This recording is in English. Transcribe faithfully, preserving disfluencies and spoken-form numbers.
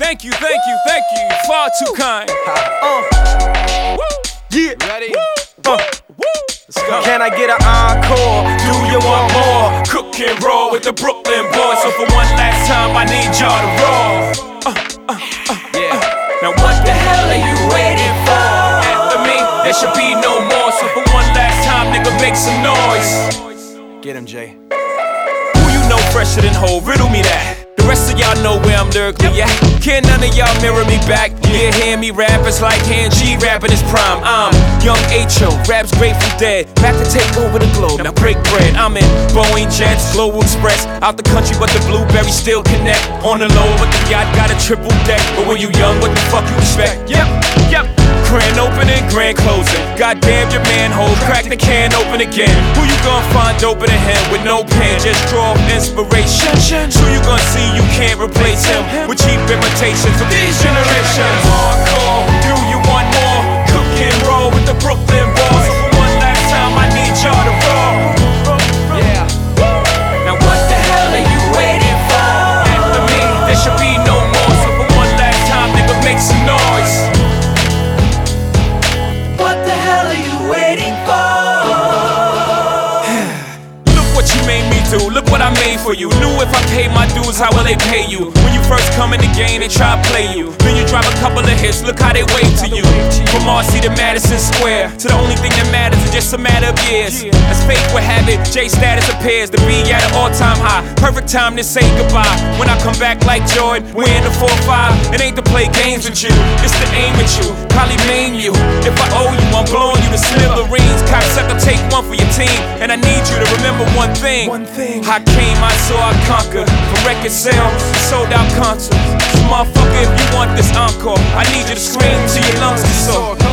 Thank you, thank you, thank you. Far too kind. Uh, yeah. Ready? Uh, Let's go. Can I get an encore? Do you want more? Cook and roll with the Brooklyn boys. So for one last time, I need y'all to roll. Uh, uh, uh, yeah. Uh. Now what the hell are you waiting for? After me, there should be no more. So for one last time, nigga, make some noise. Get him, Jay. Who you know fresher than Ho? Riddle me that. The rest of y'all know where I'm lyrically at. Can't none of y'all mirror me back. Yeah, hear me rap, it's like hand G rapping his prime. I'm Young H O, raps Grateful Dead. Back to take over the globe, now break bread. I'm in Boeing Jets, Global Express. Out the country, but the blueberries still connect. On the low, but the yacht got a triple deck. But when you young, what the fuck you expect? Yep, yep. Grand opening, grand closing. Goddamn your manhole, crack the can open again. Who you gonna find open a hand with no pen? Just draw inspiration. Who you gonna see you can't replace him with cheap imitations of these generations? Hardcore, do you want more? Cook and roll with the Brooklyn boys. So for one last time, I need y'all to roll. Yeah. Now what the hell are you waiting for? After me, there should be no more. So for one last time, nigga, make some noise. What the hell are you waiting for? Look what you made me do, look what I made for you. Knew if I paid my dues, how will they pay you? When you first come in the game, they try to play you. Then you drop a couple of hits, look how they wait to you. From Marcy to Madison Square, to the only thing that matters is just a matter of years. As fate would have it, J status appears to be at an all-time high. Perfect time to say goodbye. When I come back like Jordan, we're in the four five. It ain't to play games with you, it's to aim at you. Probably maim you. If I owe you, I'm blowing you to smithereens. Cocksucker, take one for your team. And I need you to remember one thing. One thing. I came, I saw, I conquered. From record sales, sold out concerts. So motherfucker, if you want this encore, I need you to scream till your lungs get sore.